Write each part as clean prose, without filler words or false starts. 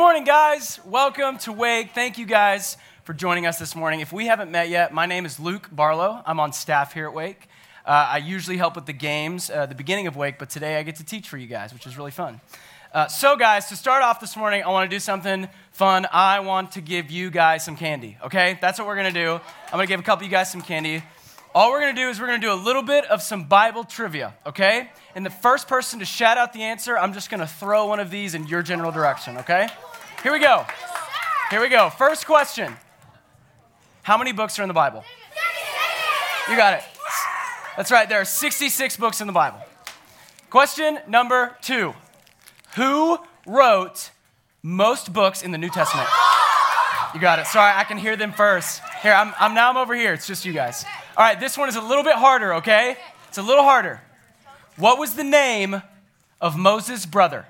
morning, guys. Welcome to Wake. Thank you guys for joining us this morning. If we haven't met yet, my name is Luke Barlow. I'm on staff here at Wake. I usually help with the games, the beginning of Wake, but today I get to teach for you guys, which is really fun. So guys, to start off this morning, I want to do something fun. I want to give you guys some candy, okay? That's what we're going to do. I'm going to give a couple of you guys some candy. All we're going to do is we're going to do a little bit of some Bible trivia, okay? And the first person to shout out the answer, I'm just going to throw one of these in your general direction, okay? Here we go. Here we go. First question. How many books are in the Bible? You got it. That's right. There are 66 books in the Bible. Question number 2. Who wrote most books in the New Testament? You got it. Sorry, I can hear them first. Here, I'm over here. It's just you guys. All right, this one is a little bit harder, okay? It's a little harder. What was the name of Moses' brother?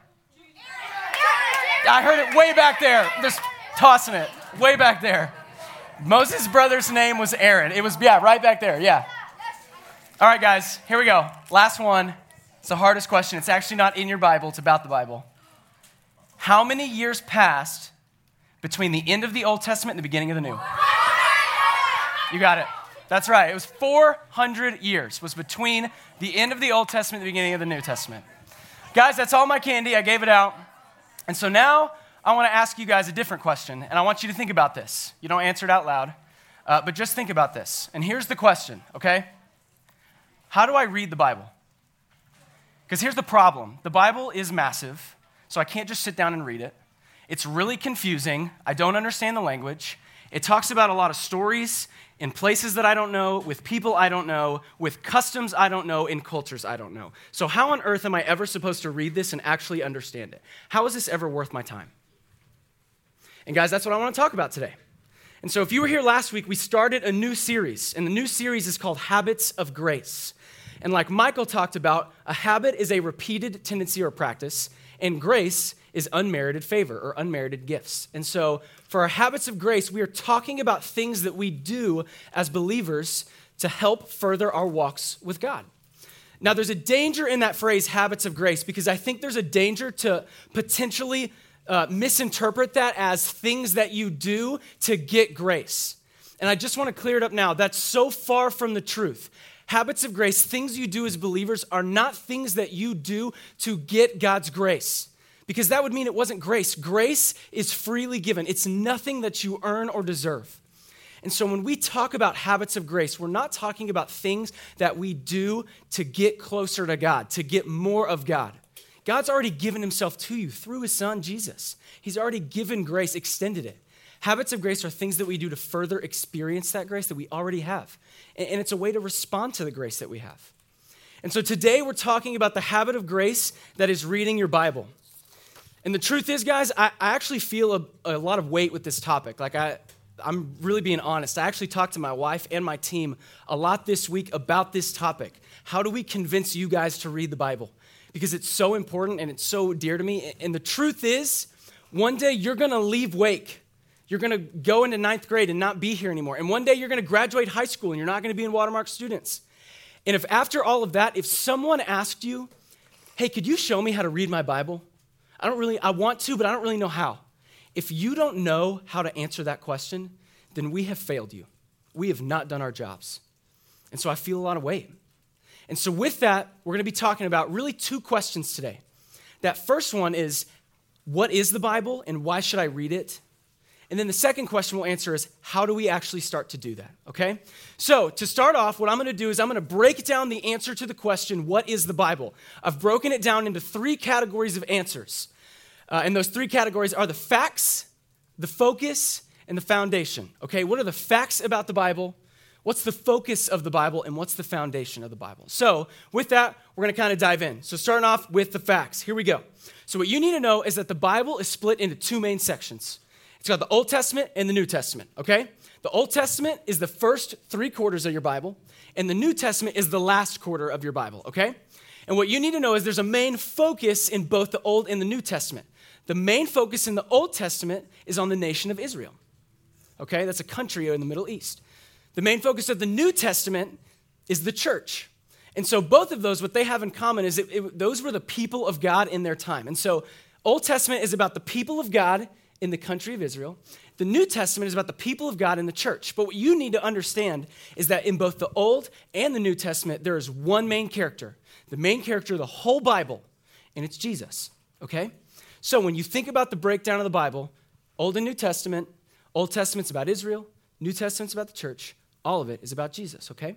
I heard it way back there. Just tossing it. Way back there. Moses' brother's name was Aaron. It was, right back there. Yeah. All right, guys, here we go. Last one. It's the hardest question. It's actually not in your Bible. It's about the Bible. How many years passed between the end of the Old Testament and the beginning of the New? You got it. That's right. It was 400 years was between the end of the Old Testament and the beginning of the New Testament. Guys, that's all my candy. I gave it out. And so now I want to ask you guys a different question, and I want you to think about this. You don't answer it out loud, but just think about this. And here's the question, okay? How do I read the Bible? Because here's the problem. The Bible is massive, so I can't just sit down and read it. It's really confusing. I don't understand the language. It talks about a lot of stories in places that I don't know, with people I don't know, with customs I don't know, in cultures I don't know. So how on earth am I ever supposed to read this and actually understand it? How is this ever worth my time? And guys, that's what I want to talk about today. And so if you were here last week, we started a new series, and the new series is called Habits of Grace. And like Michael talked about, a habit is a repeated tendency or practice, and grace is unmerited favor or unmerited gifts. And so for our habits of grace, we are talking about things that we do as believers to help further our walks with God. Now, there's a danger in that phrase, habits of grace, because I think there's a danger to potentially misinterpret that as things that you do to get grace. And I just want to clear it up now. That's so far from the truth. Habits of grace, things you do as believers, are not things that you do to get God's grace. Because that would mean it wasn't grace. Grace is freely given. It's nothing that you earn or deserve. And so when we talk about habits of grace, we're not talking about things that we do to get closer to God, to get more of God. God's already given himself to you through his son, Jesus. He's already given grace, extended it. Habits of grace are things that we do to further experience that grace that we already have. And it's a way to respond to the grace that we have. And so today we're talking about the habit of grace that is reading your Bible. And the truth is, guys, I actually feel a lot of weight with this topic. I'm really being honest. I actually talked to my wife and my team a lot this week about this topic. How do we convince you guys to read the Bible? Because it's so important and it's so dear to me. And the truth is, one day you're going to leave Wake. You're going to go into 9th grade and not be here anymore. And one day you're going to graduate high school and you're not going to be in Watermark students. And if after all of that, if someone asked you, hey, could you show me how to read my Bible? I want to, but I don't really know how. If you don't know how to answer that question, then we have failed you. We have not done our jobs. And so I feel a lot of weight. And so with that, we're going to be talking about really 2 questions today. That first one is, what is the Bible and why should I read it? And then the second question we'll answer is, how do we actually start to do that, okay? So to start off, what I'm going to do is I'm going to break down the answer to the question, what is the Bible? I've broken it down into 3 categories of answers. And those 3 categories are the facts, the focus, and the foundation, okay? What are the facts about the Bible? What's the focus of the Bible? And what's the foundation of the Bible? So with that, we're going to kind of dive in. So starting off with the facts. Here we go. So what you need to know is that the Bible is split into 2 main sections. It's got the Old Testament and the New Testament, okay? The Old Testament is the first 3 quarters of your Bible, and the New Testament is the last quarter of your Bible, okay? And what you need to know is there's a main focus in both the Old and the New Testament. The main focus in the Old Testament is on the nation of Israel, okay? That's a country in the Middle East. The main focus of the New Testament is the church. And so both of those, what they have in common is those were the people of God in their time. And so Old Testament is about the people of God in the country of Israel. The New Testament is about the people of God in the church. But what you need to understand is that in both the Old and the New Testament, there is one main character, the main character of the whole Bible, and it's Jesus, okay? So when you think about the breakdown of the Bible, Old and New Testament, Old Testament's about Israel, New Testament's about the church, all of it is about Jesus, okay?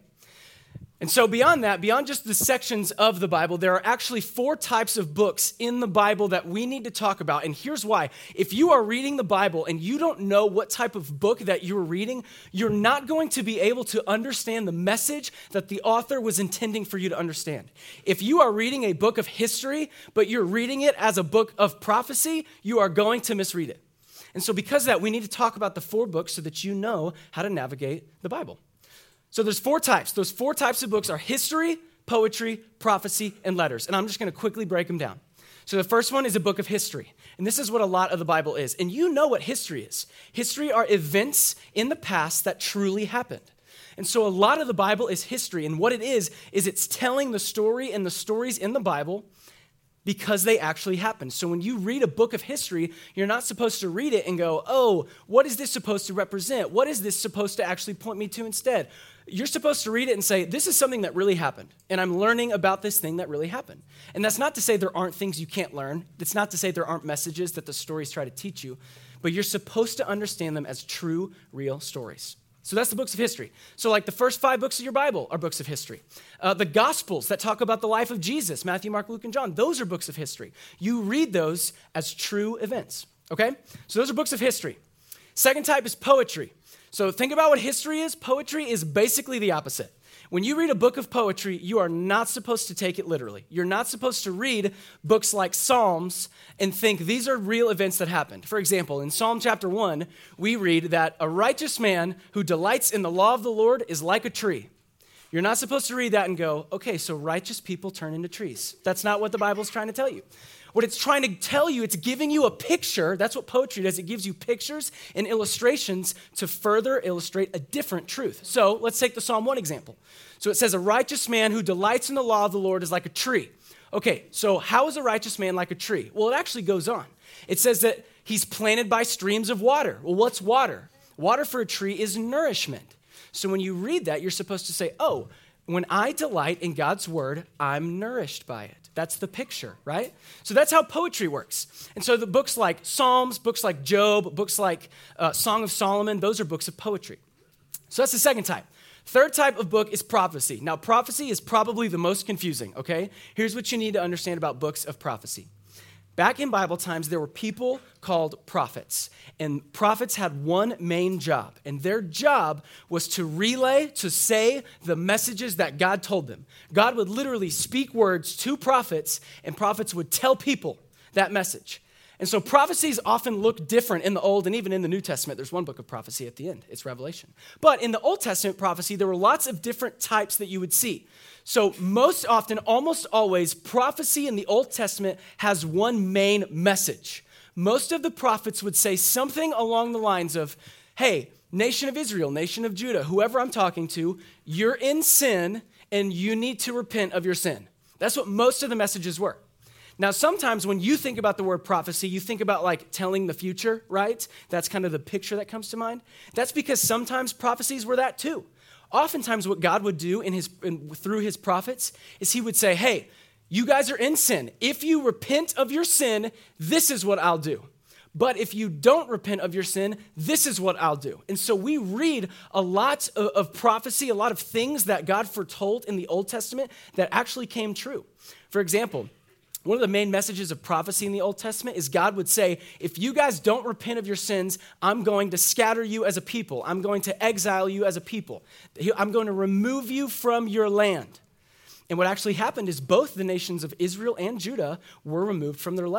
And so beyond that, beyond just the sections of the Bible, there are actually 4 types of books in the Bible that we need to talk about. And here's why. If you are reading the Bible and you don't know what type of book that you're reading, you're not going to be able to understand the message that the author was intending for you to understand. If you are reading a book of history, but you're reading it as a book of prophecy, you are going to misread it. And so because of that, we need to talk about the 4 books so that you know how to navigate the Bible. So there's 4 types. Those 4 types of books are history, poetry, prophecy, and letters. And I'm just going to quickly break them down. So the first one is a book of history. And this is what a lot of the Bible is. And you know what history is. History are events in the past that truly happened. And so a lot of the Bible is history. And what it is it's telling the story and the stories in the Bible because they actually happened. So when you read a book of history, you're not supposed to read it and go, oh, what is this supposed to represent? What is this supposed to actually point me to instead? You're supposed to read it and say, this is something that really happened, and I'm learning about this thing that really happened. And that's not to say there aren't things you can't learn. It's not to say there aren't messages that the stories try to teach you, but you're supposed to understand them as true, real stories. So that's the books of history. So like the first 5 books of your Bible are books of history. The Gospels that talk about the life of Jesus, Matthew, Mark, Luke, and John, those are books of history. You read those as true events, okay? So those are books of history. Second type is poetry. So think about what history is. Poetry is basically the opposite. When you read a book of poetry, you are not supposed to take it literally. You're not supposed to read books like Psalms and think these are real events that happened. For example, in Psalm chapter 1, we read that a righteous man who delights in the law of the Lord is like a tree. You're not supposed to read that and go, okay, so righteous people turn into trees. That's not what the Bible's trying to tell you. What it's trying to tell you, it's giving you a picture. That's what poetry does. It gives you pictures and illustrations to further illustrate a different truth. So let's take the Psalm 1 example. So it says, a righteous man who delights in the law of the Lord is like a tree. Okay, so how is a righteous man like a tree? Well, it actually goes on. It says that he's planted by streams of water. Well, what's water? Water for a tree is nourishment. So when you read that, you're supposed to say, oh, when I delight in God's word, I'm nourished by it. That's the picture, right? So that's how poetry works. And so the books like Psalms, books like Job, books like Song of Solomon, those are books of poetry. So that's the second type. Third type of book is prophecy. Now, prophecy is probably the most confusing, okay? Here's what you need to understand about books of prophecy. Back in Bible times, there were people called prophets, and prophets had one main job, and their job was to relay, to say the messages that God told them. God would literally speak words to prophets, and prophets would tell people that message. And so prophecies often look different in the Old and even in the New Testament. There's one book of prophecy at the end. It's Revelation. But in the Old Testament prophecy, there were lots of different types that you would see. So most often, almost always, prophecy in the Old Testament has one main message. Most of the prophets would say something along the lines of, hey, nation of Israel, nation of Judah, whoever I'm talking to, you're in sin and you need to repent of your sin. That's what most of the messages were. Now, sometimes when you think about the word prophecy, you think about like telling the future, right? That's kind of the picture that comes to mind. That's because sometimes prophecies were that too. Oftentimes what God would do through his prophets is he would say, hey, you guys are in sin. If you repent of your sin, this is what I'll do. But if you don't repent of your sin, this is what I'll do. And so we read a lot of prophecy, a lot of things that God foretold in the Old Testament that actually came true. For example, one of the main messages of prophecy in the Old Testament is God would say, if you guys don't repent of your sins, I'm going to scatter you as a people. I'm going to exile you as a people. I'm going to remove you from your land. And what actually happened is both the nations of Israel and Judah were removed from their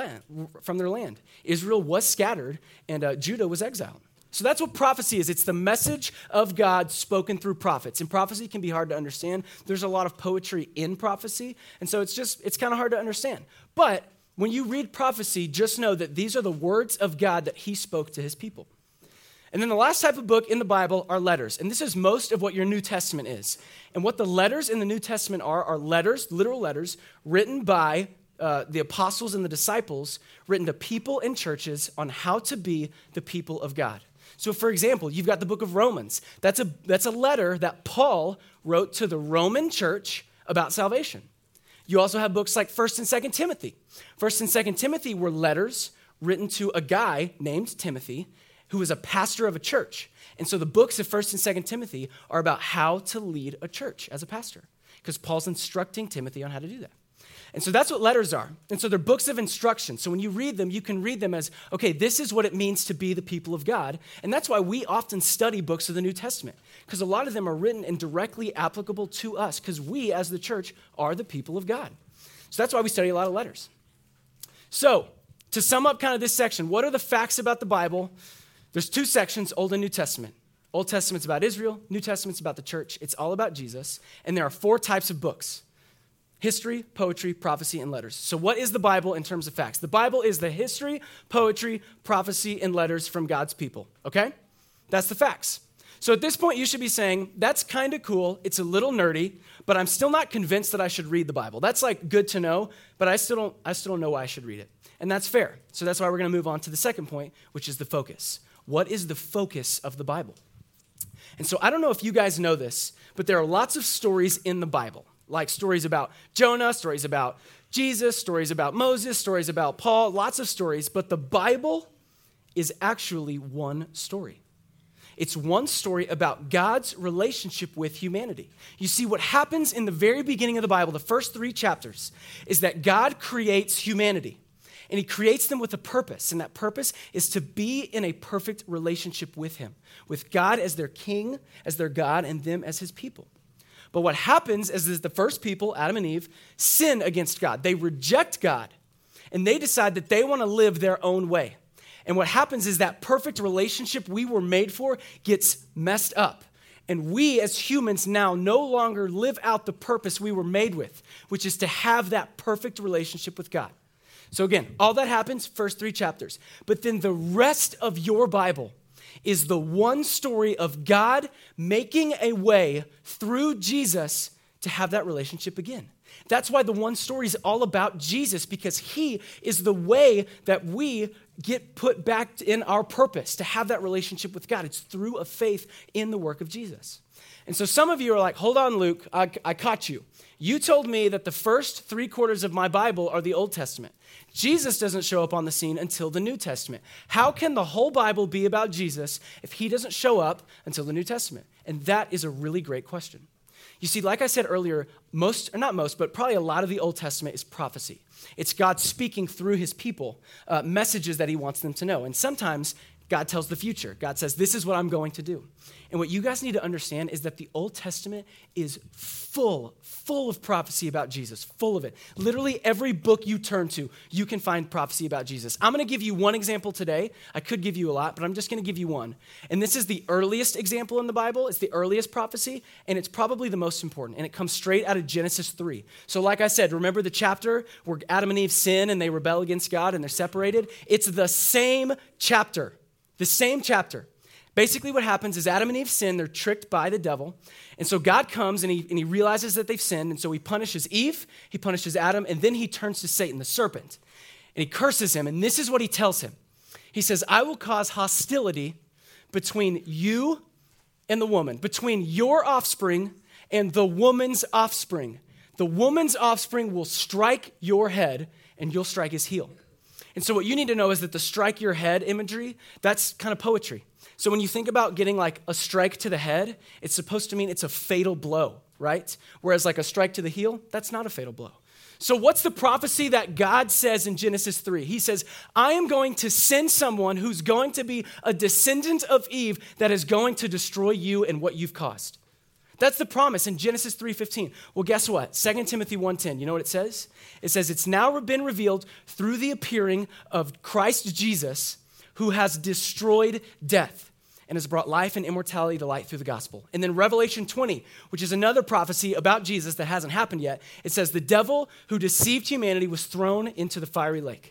land. Israel was scattered and Judah was exiled. So that's what prophecy is. It's the message of God spoken through prophets. And prophecy can be hard to understand. There's a lot of poetry in prophecy. And so it's kind of hard to understand. But when you read prophecy, just know that these are the words of God that he spoke to his people. And then the last type of book in the Bible are letters. And this is most of what your New Testament is. And what the letters in the New Testament are letters, literal letters, written by the apostles and the disciples written to people and churches on how to be the people of God. So for example, you've got the book of Romans. That's a letter that Paul wrote to the Roman church about salvation. You also have books like 1st and 2nd Timothy. 1st and 2nd Timothy were letters written to a guy named Timothy who was a pastor of a church. And so the books of 1st and 2nd Timothy are about how to lead a church as a pastor, because Paul's instructing Timothy on how to do that. And so that's what letters are. And so they're books of instruction. So when you read them, you can read them as, okay, this is what it means to be the people of God. And that's why we often study books of the New Testament, because a lot of them are written and directly applicable to us, because we as the church are the people of God. So that's why we study a lot of letters. So to sum up kind of this section, what are the facts about the Bible? There's 2 sections, Old and New Testament. Old Testament's about Israel, New Testament's about the church. It's all about Jesus. And there are 4 types of books: history, poetry, prophecy, and letters. So what is the Bible in terms of facts? The Bible is the history, poetry, prophecy, and letters from God's people, okay? That's the facts. So at this point, you should be saying, that's kind of cool, it's a little nerdy, but I'm still not convinced that I should read the Bible. That's like good to know, but I still don't know why I should read it. And that's fair. So that's why we're going to move on to the second point, which is the focus. What is the focus of the Bible? And so I don't know if you guys know this, but there are lots of stories in the Bible, like stories about Jonah, stories about Jesus, stories about Moses, stories about Paul, lots of stories, but the Bible is actually one story. It's one story about God's relationship with humanity. You see, what happens in the very beginning of the Bible, the first 3 chapters, is that God creates humanity. And he creates them with a purpose, and that purpose is to be in a perfect relationship with him, with God as their king, as their God, and them as his people. But what happens is the first people, Adam and Eve, sin against God. They reject God, and they decide that they want to live their own way. And what happens is that perfect relationship we were made for gets messed up. And we as humans now no longer live out the purpose we were made with, which is to have that perfect relationship with God. So again, all that happens, first 3 chapters. But then the rest of your Bible is the one story of God making a way through Jesus to have that relationship again. That's why the one story is all about Jesus, because he is the way that we get put back in our purpose to have that relationship with God. It's through a faith in the work of Jesus. And so some of you are like, hold on, Luke, I caught you. You told me that the first 3/4 of my Bible are the Old Testament. Jesus doesn't show up on the scene until the New Testament. How can the whole Bible be about Jesus if he doesn't show up until the New Testament? And that is a really great question. You see, like I said earlier, probably a lot of the Old Testament is prophecy. It's God speaking through his people, messages that he wants them to know. And sometimes God tells the future. God says, this is what I'm going to do. And what you guys need to understand is that the Old Testament is full of prophecy about Jesus, full of it. Literally every book you turn to, you can find prophecy about Jesus. I'm going to give you one example today. I could give you a lot, but I'm just going to give you one. And this is the earliest example in the Bible. It's the earliest prophecy, and it's probably the most important. And it comes straight out of Genesis 3. So like I said, remember the chapter where Adam and Eve sin and they rebel against God and they're separated? It's the same chapter. The same chapter. Basically what happens is Adam and Eve sin, they're tricked by the devil. And so God comes and he realizes that they've sinned. And so he punishes Eve, he punishes Adam, and then he turns to Satan, the serpent. And he curses him. And this is what he tells him. He says, I will cause hostility between you and the woman, between your offspring and the woman's offspring. The woman's offspring will strike your head and you'll strike his heel. And so what you need to know is that the strike your head imagery, that's kind of poetry. So when you think about getting like a strike to the head, it's supposed to mean it's a fatal blow, right? Whereas like a strike to the heel, that's not a fatal blow. So what's the prophecy that God says in Genesis 3? He says, I am going to send someone who's going to be a descendant of Eve that is going to destroy you and what you've caused. That's the promise in Genesis 3:15. Well, guess what? 2 Timothy 1:10, you know what it says? It says, it's now been revealed through the appearing of Christ Jesus, who has destroyed death and has brought life and immortality to light through the gospel. And then Revelation 20, which is another prophecy about Jesus that hasn't happened yet. It says, the devil who deceived humanity was thrown into the fiery lake.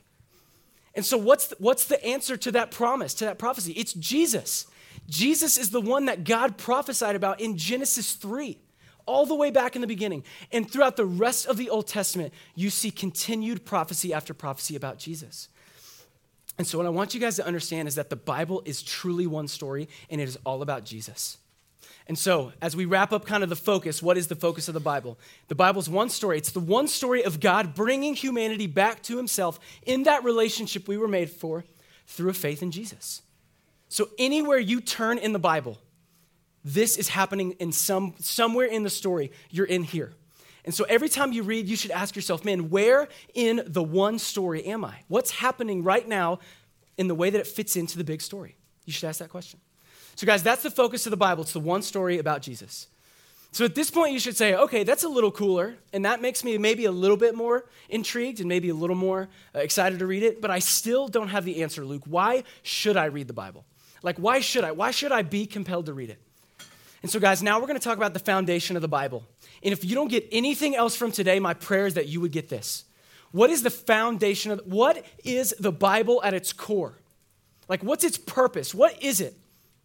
And so what's the answer to that promise, to that prophecy? It's Jesus. Jesus is the one that God prophesied about in Genesis 3. all the way back in the beginning. And throughout the rest of the Old Testament, you see continued prophecy after prophecy about Jesus. And so what I want you guys to understand is that the Bible is truly one story, and it is all about Jesus. And so, as we wrap up kind of the focus, what is the focus of the Bible? The Bible's one story. It's the one story of God bringing humanity back to himself in that relationship we were made for through a faith in Jesus. So anywhere you turn in the Bible, this is happening in somewhere in the story. You're in here. And so every time you read, you should ask yourself, man, where in the one story am I? What's happening right now in the way that it fits into the big story? You should ask that question. So guys, that's the focus of the Bible. It's the one story about Jesus. So at this point, you should say, okay, that's a little cooler, and that makes me maybe a little bit more intrigued and maybe a little more excited to read it, but I still don't have the answer, Luke. Why should I read the Bible? Like, why should I? Why should I be compelled to read it? And so guys, now we're going to talk about the foundation of the Bible. And if you don't get anything else from today, my prayer is that you would get this. What is the foundation of, what is the Bible at its core? Like, what's its purpose? What is it?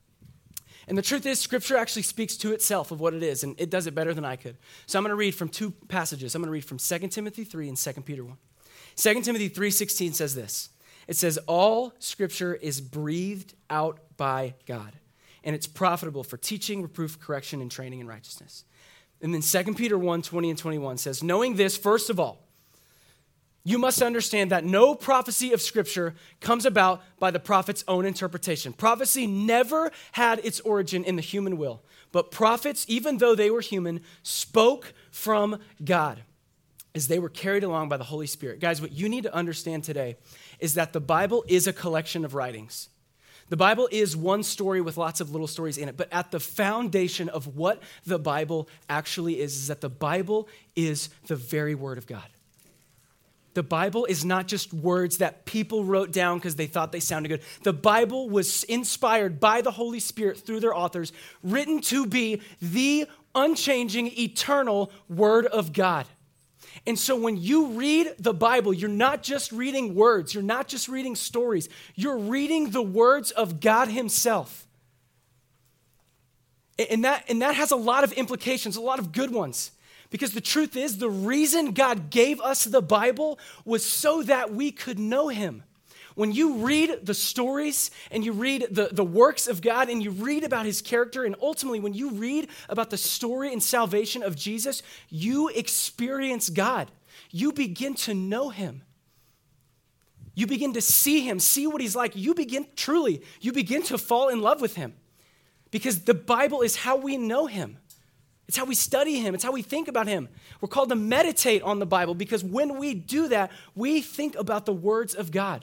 And the truth is, Scripture actually speaks to itself of what it is, and it does it better than I could. So I'm going to read from two passages. I'm going to read from 2 Timothy 3 and 2 Peter 1. 2 Timothy 3:16 says this. It says, all Scripture is breathed out by God, and it's profitable for teaching, reproof, correction, and training in righteousness. And then 2 Peter 1:20 and 21 says, knowing this, first of all, you must understand that no prophecy of Scripture comes about by the prophet's own interpretation. Prophecy never had its origin in the human will, but prophets, even though they were human, spoke from God as they were carried along by the Holy Spirit. Guys, what you need to understand today is that the Bible is a collection of writings. The Bible is one story with lots of little stories in it, but at the foundation of what the Bible actually is that the Bible is the very Word of God. The Bible is not just words that people wrote down because they thought they sounded good. The Bible was inspired by the Holy Spirit through their authors, written to be the unchanging, eternal Word of God. And so when you read the Bible, you're not just reading words. You're not just reading stories. You're reading the words of God himself. And that has a lot of implications, a lot of good ones. Because the truth is, the reason God gave us the Bible was so that we could know him. When you read the stories and you read the works of God and you read about his character, and ultimately when you read about the story and salvation of Jesus, you experience God. You begin to know him. You begin to see him, see what he's like. You begin to fall in love with him. Because the Bible is how we know him. It's how we study him. It's how we think about him. We're called to meditate on the Bible because when we do that, we think about the words of God.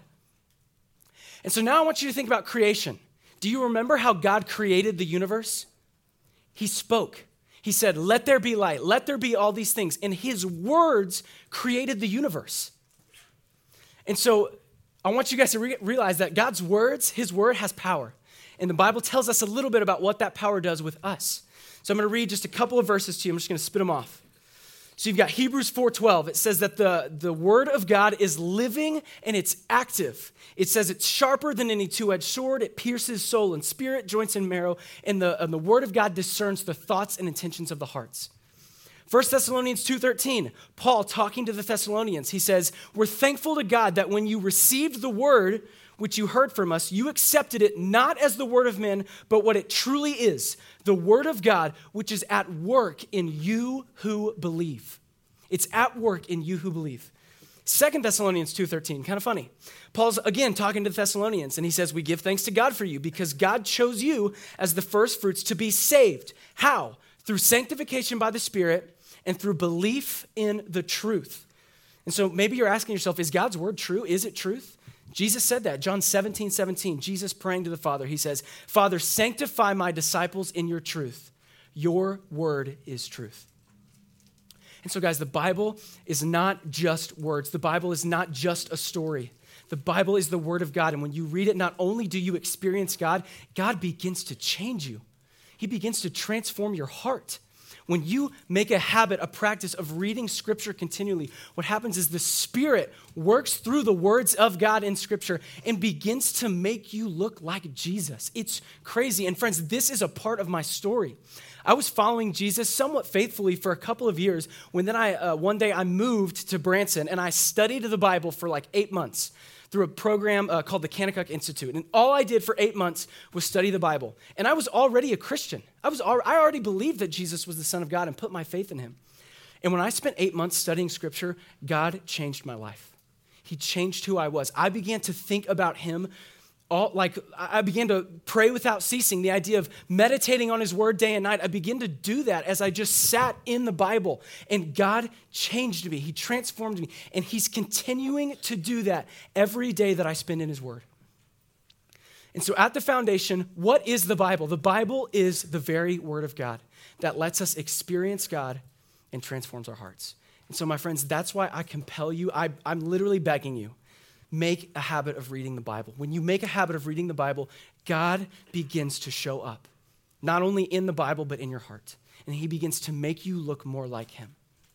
And so now I want you to think about creation. Do you remember how God created the universe? He spoke. He said, let there be light. Let there be all these things. And his words created the universe. And so I want you guys to realize that God's words, his word has power. And the Bible tells us a little bit about what that power does with us. So I'm going to read just a couple of verses to you. I'm just going to spit them off. So you've got Hebrews 4:12. It says that the word of God is living and it's active. It says it's sharper than any two-edged sword. It pierces soul and spirit, joints and marrow. And the word of God discerns the thoughts and intentions of the hearts. 1 Thessalonians 2:13, Paul talking to the Thessalonians, he says, we're thankful to God that when you received the word which you heard from us, you accepted it not as the word of men, but what it truly is, the word of God, which is at work in you who believe. It's at work in you who believe. 2 Thessalonians 2:13, kind of funny. Paul's again talking to the Thessalonians, and he says, we give thanks to God for you because God chose you as the first fruits to be saved. How? Through sanctification by the Spirit and through belief in the truth. And so maybe you're asking yourself, is God's word true? Is it truth? Jesus said that, John 17:17, Jesus praying to the Father, he says, Father, sanctify my disciples in your truth. Your word is truth. And so guys, the Bible is not just words. The Bible is not just a story. The Bible is the word of God. And when you read it, not only do you experience God, God begins to change you. He begins to transform your heart. When you make a habit, a practice of reading Scripture continually, what happens is the Spirit works through the words of God in Scripture and begins to make you look like Jesus. It's crazy. And friends, this is a part of my story. I was following Jesus somewhat faithfully for a couple of years when then one day I moved to Branson and I studied the Bible for like 8 months through a program called the Kanakuk Institute. And all I did for 8 months was study the Bible. And I was already a Christian. I already believed that Jesus was the Son of God and put my faith in him. And when I spent 8 months studying Scripture, God changed my life. He changed who I was. I began to think about him. I began to pray without ceasing, the idea of meditating on his word day and night. I began to do that as I just sat in the Bible, and God changed me. He transformed me, and he's continuing to do that every day that I spend in his word. And so at the foundation, what is the Bible? The Bible is the very word of God that lets us experience God and transforms our hearts. And so, my friends, that's why I compel you. I'm literally begging you. Make a habit of reading the Bible. When you make a habit of reading the Bible, God begins to show up, not only in the Bible, but in your heart. And he begins to make you look more like him.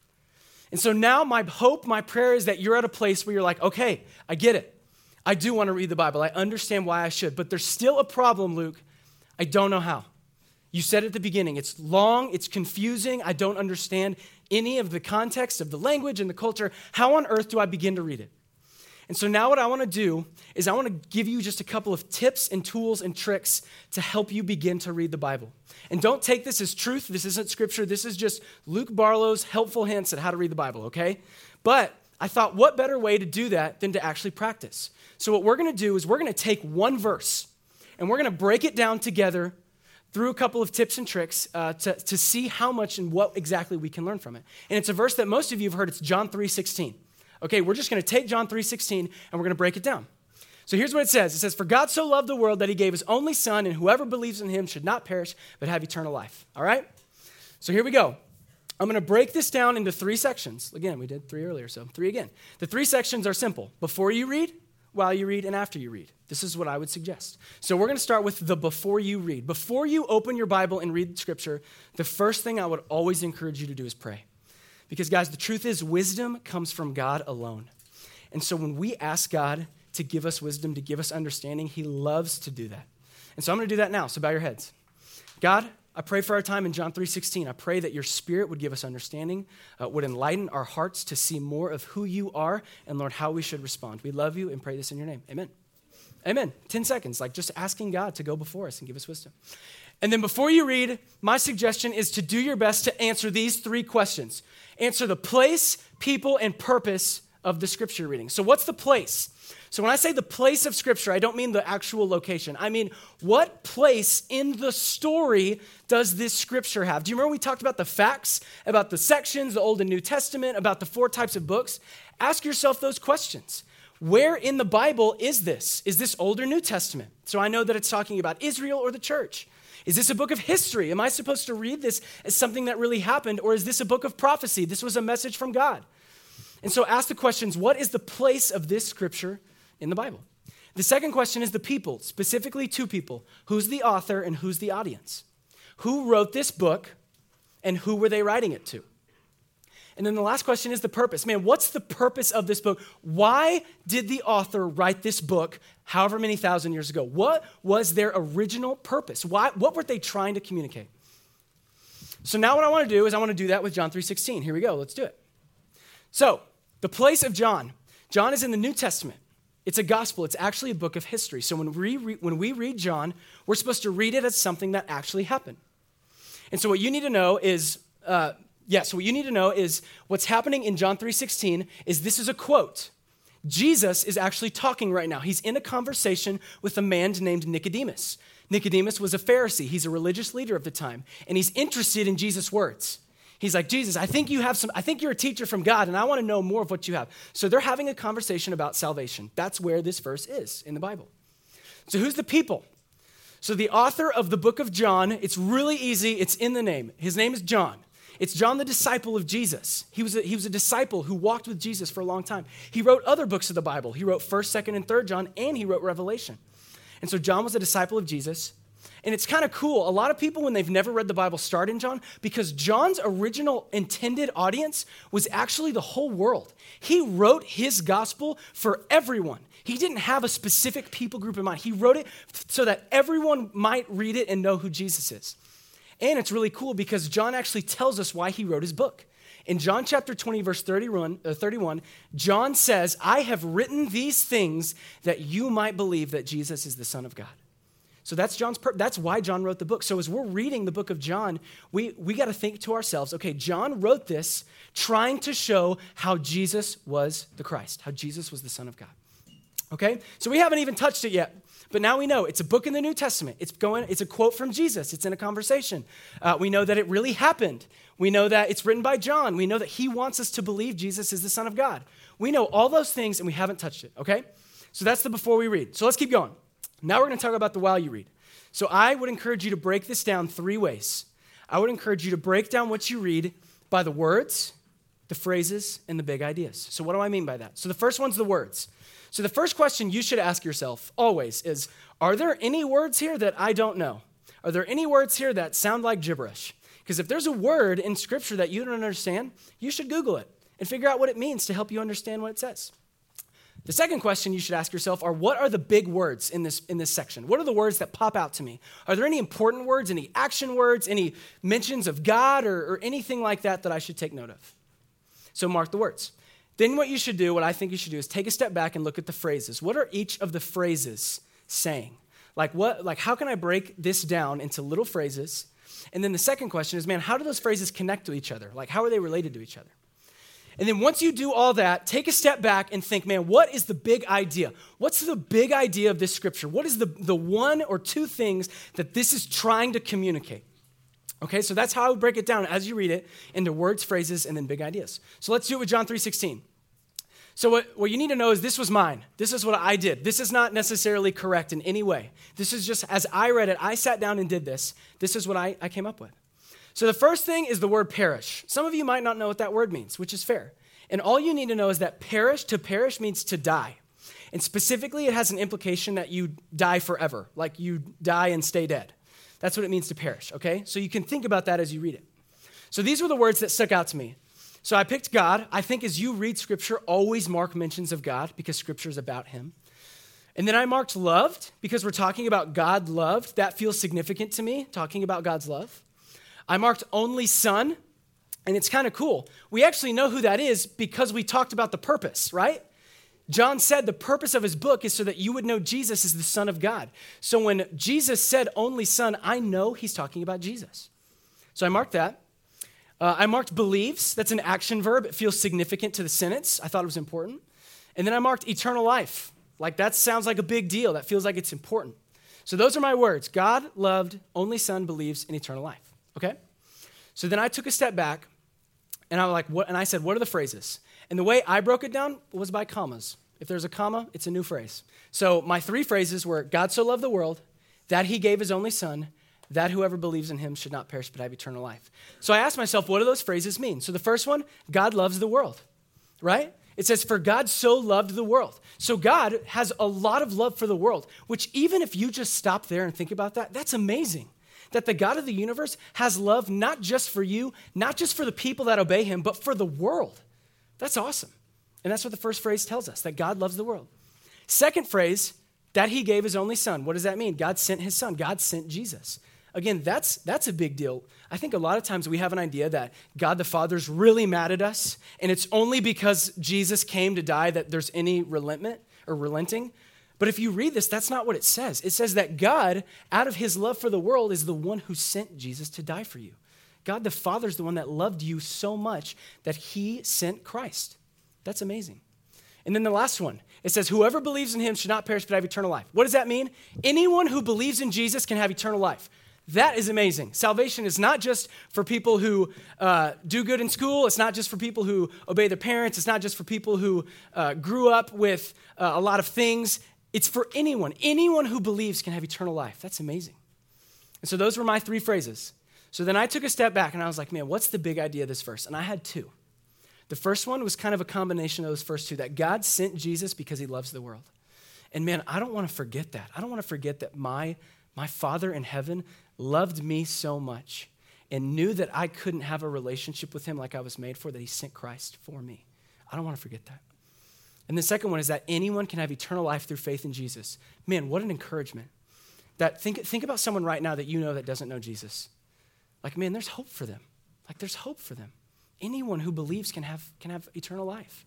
And so now my hope, my prayer is that you're at a place where you're like, okay, I get it. I do want to read the Bible. I understand why I should, but there's still a problem, Luke. I don't know how. You said at the beginning, it's long, it's confusing. I don't understand any of the context of the language and the culture. How on earth do I begin to read it? And so now what I want to do is I want to give you just a couple of tips and tools and tricks to help you begin to read the Bible. And don't take this as truth. This isn't scripture. This is just Luke Barlow's helpful hints at how to read the Bible, okay? But I thought, what better way to do that than to actually practice? So what we're going to do is we're going to take one verse and we're going to break it down together through a couple of tips and tricks to see how much and what exactly we can learn from it. And it's a verse that most of you have heard. It's John 3:16. Okay, we're just going to take John 3:16 and we're going to break it down. So here's what it says. It says, "For God so loved the world that he gave his only son, and whoever believes in him should not perish, but have eternal life." All right? So here we go. I'm going to break this down into 3 sections. Again, we did 3 earlier, so 3 again. The 3 sections are simple. Before you read, while you read, and after you read. This is what I would suggest. So we're going to start with the before you read. Before you open your Bible and read Scripture, the first thing I would always encourage you to do is pray. Because, guys, the truth is wisdom comes from God alone. And so when we ask God to give us wisdom, to give us understanding, he loves to do that. And so I'm going to do that now, so bow your heads. God, I pray for our time in John 3:16. I pray that your Spirit would give us understanding, would enlighten our hearts to see more of who you are, and, Lord, how we should respond. We love you and pray this in your name. Amen. Amen. 10 seconds, like just asking God to go before us and give us wisdom. And then before you read, my suggestion is to do your best to answer these 3 questions. Answer the place, people, and purpose of the Scripture reading. So what's the place? So when I say the place of Scripture, I don't mean the actual location. I mean, what place in the story does this Scripture have? Do you remember we talked about the facts, about the sections, the Old and New Testament, about the 4 types of books? Ask yourself those questions. Where in the Bible is this? Is this Old or New Testament? So I know that it's talking about Israel or the church. Is this a book of history? Am I supposed to read this as something that really happened, or is this a book of prophecy? This was a message from God. And so ask the questions, what is the place of this Scripture in the Bible? The second question is the people, specifically 2 people. Who's the author and who's the audience? Who wrote this book and who were they writing it to? And then the last question is the purpose. Man, what's the purpose of this book? Why did the author write this book however many thousand years ago? What was their original purpose? What were they trying to communicate? So now what I want to do is I want to do that with John 3:16. Here we go. Let's do it. So the place of John. John is in the New Testament. It's a gospel. It's actually a book of history. So when we read John, we're supposed to read it as something that actually happened. And so what you need to know is... So what you need to know is what's happening in John 3:16 is this is a quote. Jesus is actually talking right now. He's in a conversation with a man named Nicodemus. Nicodemus was a Pharisee. He's a religious leader of the time, and he's interested in Jesus' words. He's like, Jesus, I think you're a teacher from God, and I want to know more of what you have. So they're having a conversation about salvation. That's where this verse is in the Bible. So who's the people? So the author of the book of John, it's really easy. It's in the name. His name is John. It's John, the disciple of Jesus. He was a disciple who walked with Jesus for a long time. He wrote other books of the Bible. He wrote 1st, 2nd, and 3rd John, and he wrote Revelation. And so John was a disciple of Jesus. And it's kind of cool. A lot of people, when they've never read the Bible, start in John because John's original intended audience was actually the whole world. He wrote his gospel for everyone. He didn't have a specific people group in mind. He wrote it so that everyone might read it and know who Jesus is. And it's really cool because John actually tells us why he wrote his book. In John chapter 20, verse 31, John says, I have written these things that you might believe that Jesus is the Son of God. So that's that's why John wrote the book. So as we're reading the book of John, we got to think to ourselves, okay, John wrote this trying to show how Jesus was the Christ, how Jesus was the Son of God. Okay? So we haven't even touched it yet. But now we know it's a book in the New Testament. It's a quote from Jesus. It's in a conversation. We know that it really happened. We know that it's written by John. We know that he wants us to believe Jesus is the Son of God. We know all those things, and we haven't touched it, okay? So that's the before we read. So let's keep going. Now we're going to talk about the while you read. So I would encourage you to break this down 3 ways. I would encourage you to break down what you read by the words, the phrases, and the big ideas. So what do I mean by that? So the first one's the words. So the first question you should ask yourself always is, are there any words here that I don't know? Are there any words here that sound like gibberish? Because if there's a word in Scripture that you don't understand, you should Google it and figure out what it means to help you understand what it says. The second question you should ask yourself are, what are the big words in this section? What are the words that pop out to me? Are there any important words, any action words, any mentions of God or anything like that that I should take note of? So mark the words. Then what I think you should do is take a step back and look at the phrases. What are each of the phrases saying? How can I break this down into little phrases? And then the second question is, how do those phrases connect to each other? How are they related to each other? And then once you do all that, take a step back and think, what is the big idea? What's the big idea of this scripture? What is the 1 or 2 things that this is trying to communicate? Okay, so that's how I would break it down as you read it into words, phrases, and then big ideas. So let's do it with John 3:16. So what you need to know is this was mine. This is what I did. This is not necessarily correct in any way. This is just, as I read it, I sat down and did this. This is what I came up with. So the first thing is the word perish. Some of you might not know what that word means, which is fair. And all you need to know is that to perish means to die. And specifically, it has an implication that you die forever, like you die and stay dead. That's what it means to perish, okay? So you can think about that as you read it. So these were the words that stuck out to me. So I picked God. I think as you read Scripture, always mark mentions of God because Scripture is about him. And then I marked loved because we're talking about God loved. That feels significant to me, talking about God's love. I marked only Son, and it's kind of cool. We actually know who that is because we talked about the purpose, right? John said the purpose of his book is so that you would know Jesus is the Son of God. So when Jesus said only Son, I know he's talking about Jesus. So I marked that. I marked believes. That's an action verb. It feels significant to the sentence. I thought it was important. And then I marked eternal life. That sounds like a big deal. That feels like it's important. So those are my words. God loved, only Son, believes, in eternal life. Okay? So then I took a step back, and I was like, what? And I said, what are the phrases? And the way I broke it down was by commas. If there's a comma, it's a new phrase. So my 3 phrases were, God so loved the world, that he gave his only Son, that whoever believes in him should not perish but have eternal life. So I asked myself, what do those phrases mean? So the first one, God loves the world, right? It says, for God so loved the world. So God has a lot of love for the world, which even if you just stop there and think about that, that's amazing. That the God of the universe has love not just for you, not just for the people that obey him, but for the world. That's awesome. And that's what the first phrase tells us, that God loves the world. Second phrase, that he gave his only Son. What does that mean? God sent his Son. God sent Jesus. Again, that's a big deal. I think a lot of times we have an idea that God the Father's really mad at us, and it's only because Jesus came to die that there's any relenting. But if you read this, that's not what it says. It says that God, out of his love for the world, is the one who sent Jesus to die for you. God the Father is the one that loved you so much that he sent Christ. That's amazing. And then the last one, it says, whoever believes in him should not perish but have eternal life. What does that mean? Anyone who believes in Jesus can have eternal life. That is amazing. Salvation is not just for people who do good in school. It's not just for people who obey their parents. It's not just for people who grew up with a lot of things. It's for anyone. Anyone who believes can have eternal life. That's amazing. And so those were my 3 phrases. So then I took a step back and I was like, what's the big idea of this verse? And I had 2. The first one was kind of a combination of those first 2, that God sent Jesus because he loves the world. And I don't want to forget that. I don't want to forget that my Father in heaven loved me so much and knew that I couldn't have a relationship with him like I was made for, that he sent Christ for me. I don't want to forget that. And the second one is that anyone can have eternal life through faith in Jesus. What an encouragement. That think about someone right now that you know that doesn't know Jesus. like, man, there's hope for them. Like, there's hope for them. Anyone who believes can have eternal life.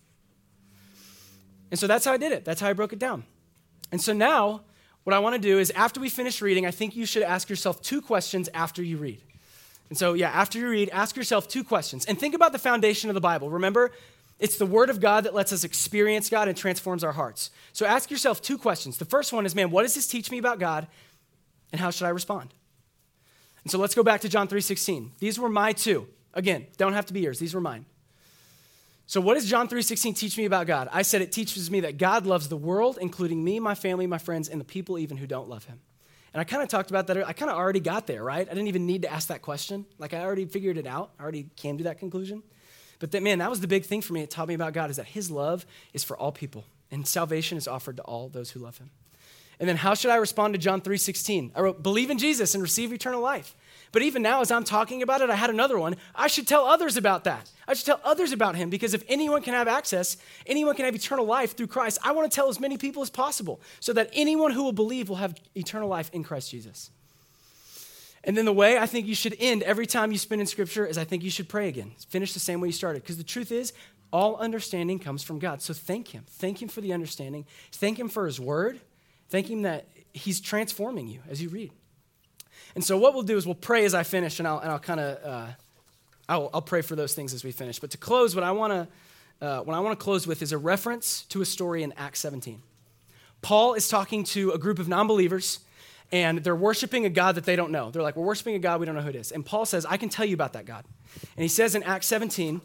And so that's how I did it. That's how I broke it down. And so now what I want to do is after we finish reading, I think you should ask yourself 2 questions after you read. And so, after you read, ask yourself 2 questions. And think about the foundation of the Bible. Remember, it's the word of God that lets us experience God and transforms our hearts. So ask yourself 2 questions. The first one is, man, what does this teach me about God, and how should I respond? And so let's go back to John 3:16. These were my 2. Again, don't have to be yours. These were mine. So what does John 3:16 teach me about God? I said it teaches me that God loves the world, including me, my family, my friends, and the people even who don't love him. And I kind of talked about that. I kind of already got there, right? I didn't even need to ask that question. Like, I already figured it out. I already came to that conclusion. But that was the big thing for me. It taught me about God is that his love is for all people, and salvation is offered to all those who love him. And then how should I respond to John 3:16? I wrote, believe in Jesus and receive eternal life. But even now, as I'm talking about it, I had another one. I should tell others about that. I should tell others about him, because if anyone can have access, anyone can have eternal life through Christ, I want to tell as many people as possible so that anyone who will believe will have eternal life in Christ Jesus. And then the way I think you should end every time you spend in Scripture is I think you should pray again. Finish the same way you started, because the truth is, all understanding comes from God. So thank him. Thank him for the understanding. Thank him for his word. Thank him that he's transforming you as you read. And so what we'll do is we'll pray as I finish, and I'll kind of I'll pray for those things as we finish. But to close, what I want to close with is a reference to a story in Acts 17. Paul is talking to a group of non-believers, and they're worshiping a God that they don't know. They're like, we're worshiping a God we don't know who it is. And Paul says, I can tell you about that God. And he says in Acts 17,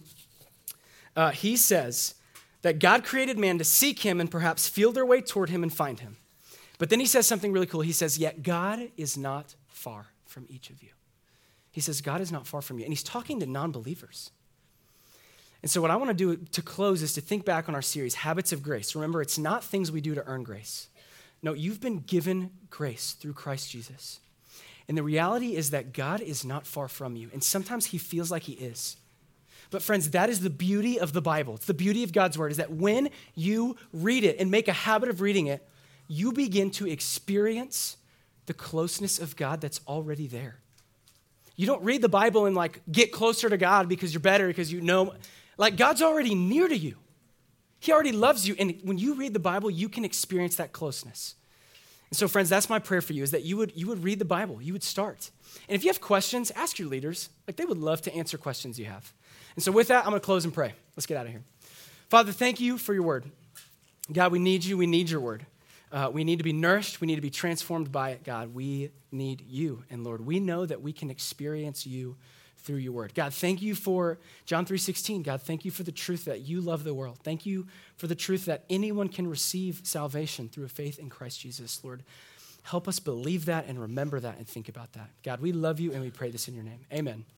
he says that God created man to seek him and perhaps feel their way toward him and find him. But then he says something really cool. He says, yet God is not far from each of you. He says, God is not far from you. And he's talking to non-believers. And so what I want to do to close is to think back on our series, Habits of Grace. Remember, it's not things we do to earn grace. No, you've been given grace through Christ Jesus. And the reality is that God is not far from you. And sometimes he feels like he is. But friends, that is the beauty of the Bible. It's the beauty of God's word, is that when you read it and make a habit of reading it, you begin to experience the closeness of God that's already there. You don't read the Bible and get closer to God because you're better, because you know, God's already near to you. He already loves you. And when you read the Bible, you can experience that closeness. And so friends, that's my prayer for you, is that you would read the Bible. You would start. And if you have questions, ask your leaders. They would love to answer questions you have. And so with that, I'm going to close and pray. Let's get out of here. Father, thank you for your word. God, we need you. We need your word. We need to be nourished. We need to be transformed by it, God. We need you. And Lord, we know that we can experience you through your word. God, thank you for John 3:16. God, thank you for the truth that you love the world. Thank you for the truth that anyone can receive salvation through a faith in Christ Jesus. Lord, help us believe that and remember that and think about that. God, we love you and we pray this in your name. Amen.